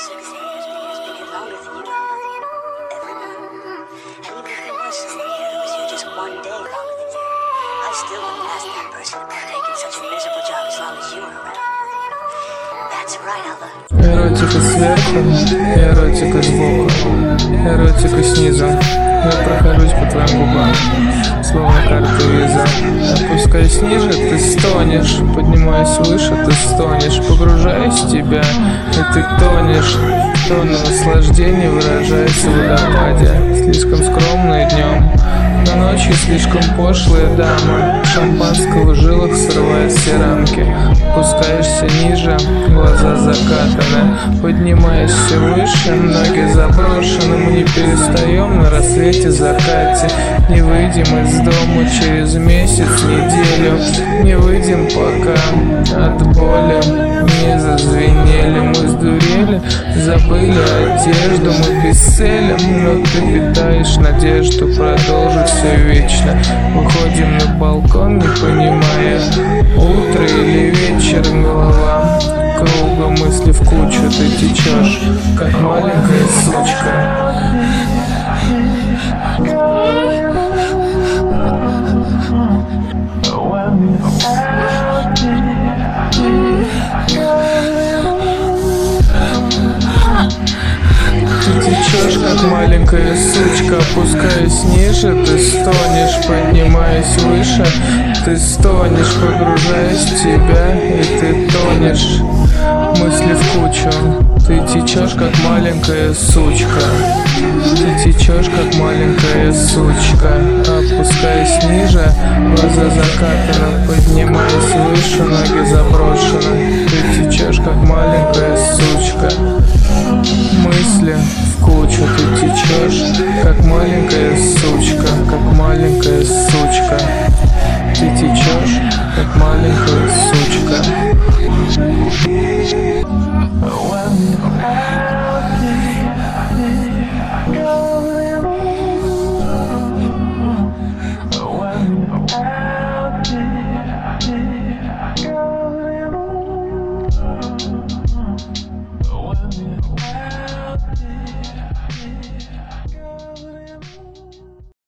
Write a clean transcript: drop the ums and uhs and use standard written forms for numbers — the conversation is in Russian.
Эротика сверху, эротика сбоку, эротика снизу. Я прохожусь по твоим губам, словно карта виза. Опускаясь ниже, ты стонешь, поднимаясь выше, ты стонешь. Погружаясь в тебя, и ты тонешь. Тонна наслаждения выражается в водопаде. Слишком скромные днем, но ночью слишком пошлые дамы. Шампанского в жилах срывает все рамки. Опускаешься ниже, глаза закатаны. Поднимаешься выше, ноги заброшены. Мы не перестаем на рассвете, закате. Не выйдем из дома через месяц, неделю. Не выйдем пока от боли не зазвенели. Мы сдурели, забыли одежду. Мы без цели, но ты питаешь надежду продолжить все вечно. Выходим на балкон, не понимая, утро или вечер, голова кругом, мысли в кучу. Ты течешь, как маленькая сучка. Ты течешь, как маленькая сучка. Опускаясь ниже, ты стонешь. Поднимаясь выше, ты стонешь. Погружаясь в тебя, и ты тонешь. Мысли в кучу. Ты течешь, как маленькая сучка. Ты течешь, как маленькая сучка. Опускаясь ниже, глаза закатаны. Поднимаясь выше, ноги заброшены. Ты течешь, как маленькая сучка. Мысли в кучу. Ты течешь, как маленькая сучка. Как маленькая сучка.